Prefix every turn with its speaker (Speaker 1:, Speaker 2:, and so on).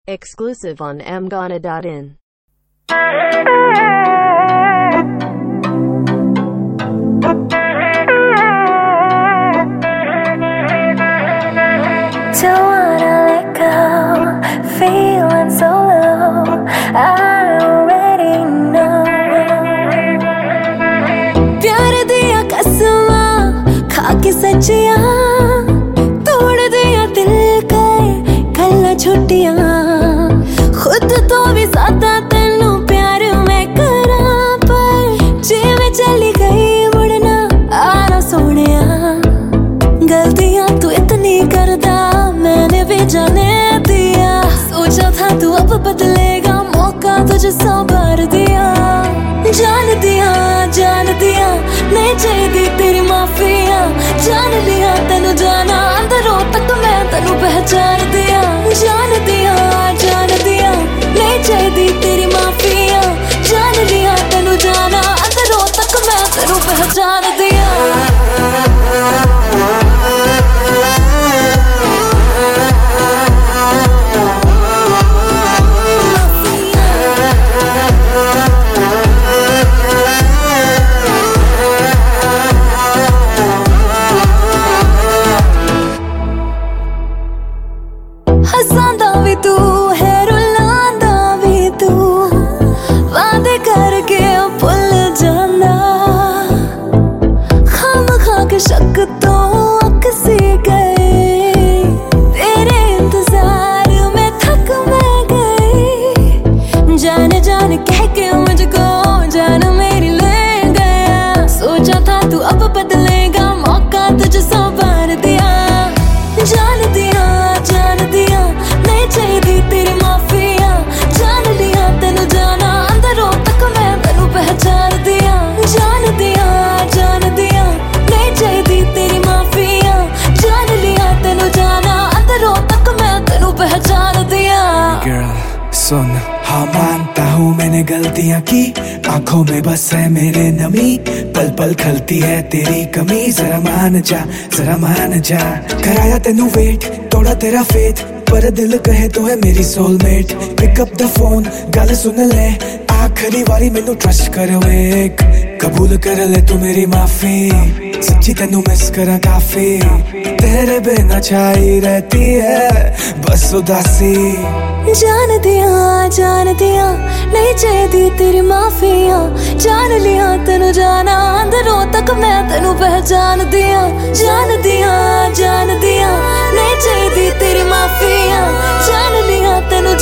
Speaker 1: Exclusive on mghana.in.
Speaker 2: Don't wanna let go, feeling so low, I already know. प्यार दिया कसमां खा के सच्चियां, तोड़ दिया दिल के गल्ला छुट्टियां, खुद तो भी ज्यादा तेनू प्यार मैं करा, पर जिवें चली गई मुड़ना आना सोनिया। गलतियां तू इतनी करदा मैंने भी जाने दिया, सोचा था तू अब बदलेगा, मौका तुझे सौ बार दिया। जान दिया नहीं चाहिए तेरी माफिया, जान लिया तेनू जाना अंदरों तक मैं तेनू पहचान दिया। जान दिया नहीं चाहिए तेरी माफिया, जान लिया तेनू जाना अंदरों तक मैं तेनू पहचान दिया। हसांदा भी तू है रुलांदा भी तू, वादे करके भुल जाना, खामखा के शक तो अकसी गए, तेरे इंतजार में थक मैं गई। जान कह के मुझको जान मेरी ले गया, सोचा था तू अब बदलेगा, मौका तुझे सौ बार दिया। जान दिया नहीं चाहिए तेरी माफिया, जान लिया तेनू जाना अंदरों तक मैं तेनू पहचान दिया। जान दिया नहीं चाहिए तेरी माफिया, जान लिया तेनू जाना अंदरों तक मैं तेनू पहचान दिया।
Speaker 3: Girl, सुन हाँ मानता हूँ मैंने गलतियाँ की, आंखों में बस है मेरे नमी, पल पल खलती है तेरी कमी, जरा मान जा। कराया तेनू वेट, तोड़ा तेरा फेथ, पर दिल कहे तो है मेरी soulmate. Pick up the phone, गल सुन ले, आखिरी बारी मैनू ट्रस्ट करो एक, कबूल कर ले तू मेरी माफी, सच्ची तेनू मिस करा काफी, तेरे बिना छाई रहती है बस उदासी।
Speaker 2: जान दिया नहीं चाहिए तेरी माफिया, जान लिया तेनू जाना अंदरों तक मैं तेनू पहचान दिया। जान दिया नहीं चाहिए तेरी माफिया, जान लिया तेनू